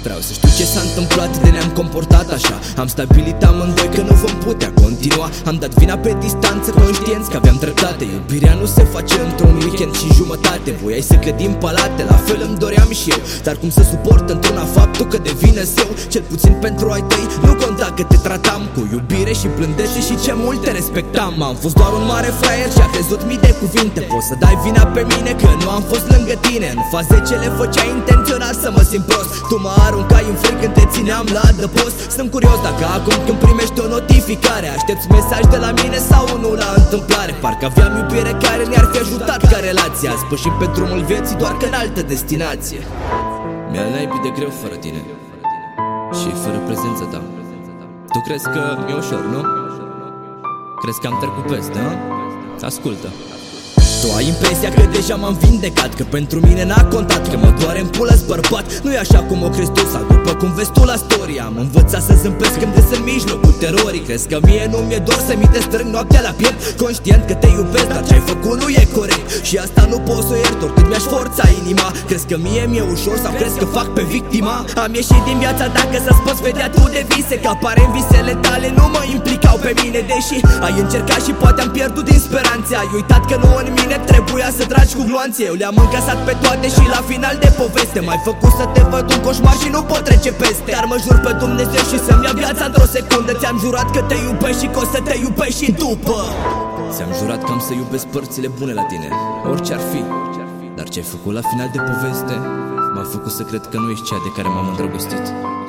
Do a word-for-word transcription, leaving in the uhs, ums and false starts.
Vreau să știu ce s-a întâmplat, de ne-am comportat așa. Am stabilit amândoi că nu vom putea continua. Am dat vina pe distanță, conștienți că aveam dreptate. Iubirea nu se face într-un weekend și jumătate. Voiai să clădim palate, la fel îmi doream și eu. Dar cum să suport într-una faptul că devine zeu? Cel puțin pentru ai tăi nu conta că te tratam cu iubire și blândețe și ce mult te respectam. Am fost doar un mare fraier și a crezut mii de cuvinte. Poți să dai vina pe mine că nu am fost lângă tine. În faze ce le făceai intenționat să mă simt prost. Tu mă aruncai în fric când te țineam la adăpost. Sunt curios dacă acum când primești o notificare aștepți mesaj de la mine sau unul la întâmplare. Parcă aveam iubire care ne-ar fi ajutat ca relație. Azi pășim pe drumul vieții doar că în altă destinație. Mi-al naibii de greu fără tine și fără prezența ta. Tu crezi că mi-e ușor, nu? Crezi că am trecut peste, nu? Ascultă. Tu ai impresia că deja m-am vindecat, că pentru mine n-a contat, că mă doare-n pulă-s bărbat. Nu-i așa cum o crezi tu sau după cum vezi tu la story. Am învățat să zâmbesc când des în mijlocul terorii. Crezi că mie nu mi-e dor să mi te strâng noaptea la piept, conștient că te iubesc, dar ce-ai făcut nu e corect. Și asta nu pot să o iert oricât mi-aș forța inima. Crezi că mie mi-e ușor sau crezi că fac pe victima? Am ieșit din viața dacă să-ți poți vedea tu de vise, că apare în visele tale nu mă implicau pe mine. Deși ai încercat și poate am pierdut din speranțe. Ai uitat că nu în mine trebuia să tragi cu gloanțe. Eu le-am încasat pe toate și la final de poveste m-ai făcut să te văd un coșmar și nu pot trece peste. Dar mă jur pe Dumnezeu și să-mi ia viața într-o secundă. Ți-am jurat că te iubești și că o să te iubești și după. Ți-am jurat că am să iubesc părțile bune la tine, orice ar fi. Dar ce-ai făcut la final de poveste m-a făcut să cred că nu ești cea de care m-am îndrăgostit.